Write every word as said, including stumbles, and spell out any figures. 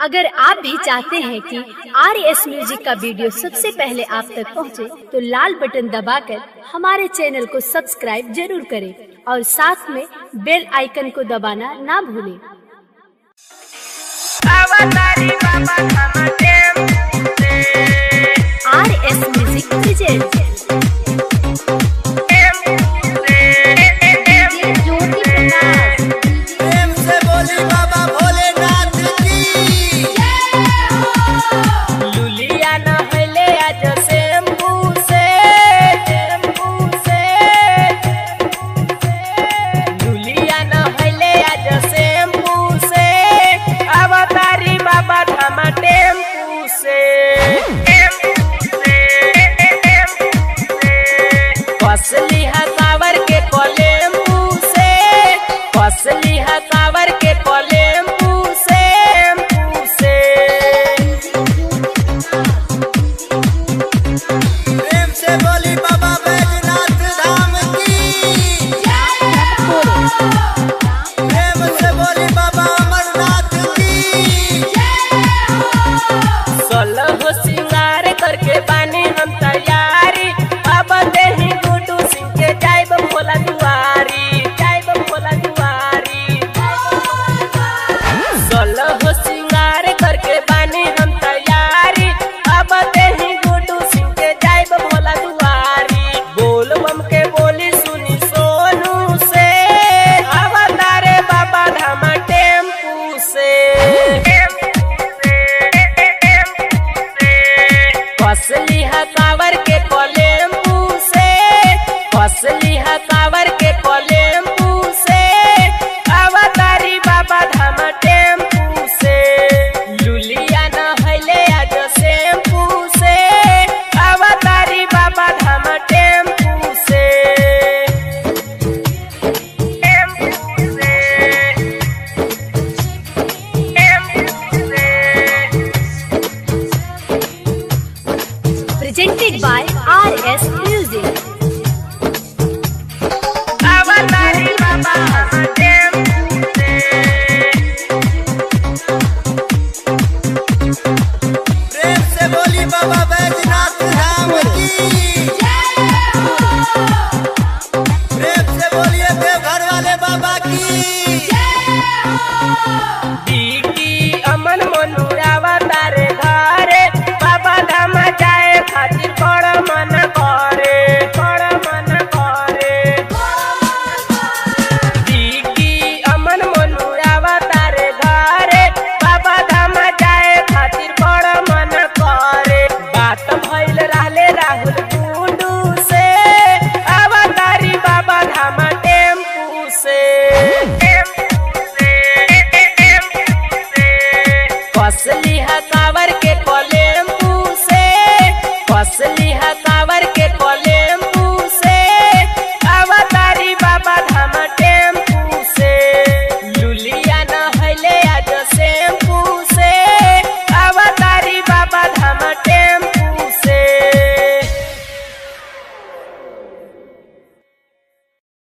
अगर आप भी चाहते हैं कि आर एस म्यूजिक का वीडियो सबसे पहले आप तक पहुंचे, तो लाल बटन दबाकर हमारे चैनल को सब्सक्राइब जरूर करें और साथ में बेल आइकन को दबाना ना भूलें। R S music present.